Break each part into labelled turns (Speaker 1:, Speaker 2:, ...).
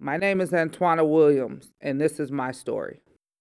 Speaker 1: My name is Antoina Williams, and this is my story.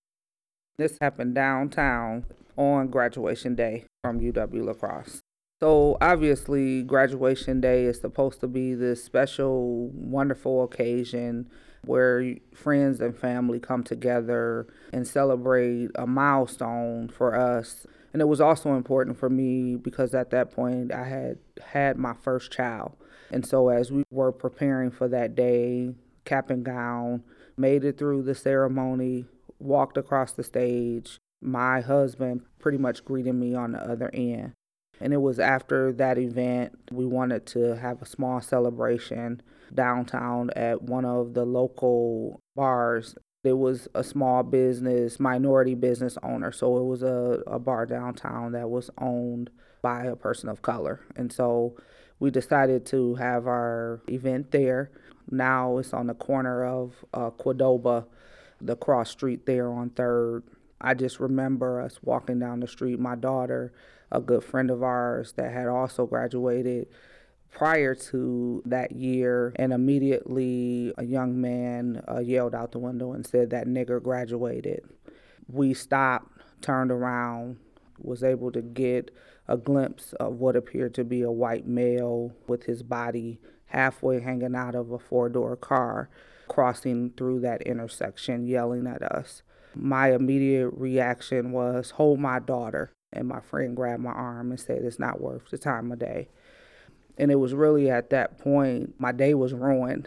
Speaker 1: This happened downtown on graduation day from UW La Crosse. So, obviously, graduation day is supposed to be this special, wonderful occasion where friends and family come together and celebrate a milestone for us. And it was also important for me because at that point I had had my first child. And so, as we were preparing for that day, cap and gown, made it through the ceremony, walked across the stage. My husband pretty much greeted me on the other end. And it was after that event, we wanted to have a small celebration downtown at one of the local bars. It was a small business, minority business owner. So it was a bar downtown that was owned by a person of color. And so we decided to have our event there. Now it's on the corner of Cordoba, the cross street there on 3rd. I just remember us walking down the street. My daughter, a good friend of ours that had also graduated prior to that year, and immediately a young man yelled out the window and said that nigger graduated. We stopped, turned around, was able to get a glimpse of what appeared to be a white male with his body halfway hanging out of a four-door car, crossing through that intersection, yelling at us. My immediate reaction was, hold my daughter. And my friend grabbed my arm and said, it's not worth the time of day. And it was really at that point, my day was ruined,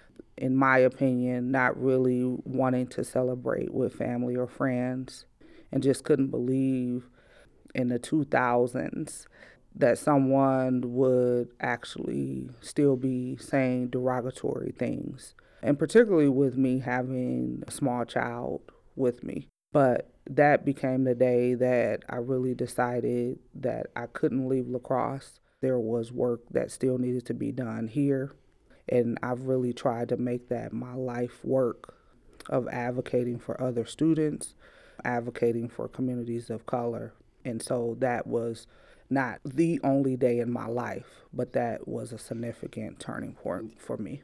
Speaker 1: in my opinion, not really wanting to celebrate with family or friends, and just couldn't believe in the 2000s that someone would actually still be saying derogatory things. And particularly with me having a small child with me. But that became the day that I really decided that I couldn't leave La Crosse. There was work that still needed to be done here. And I've really tried to make that my life work of advocating for other students, advocating for communities of color. And so that was not the only day in my life, but that was a significant turning point for me.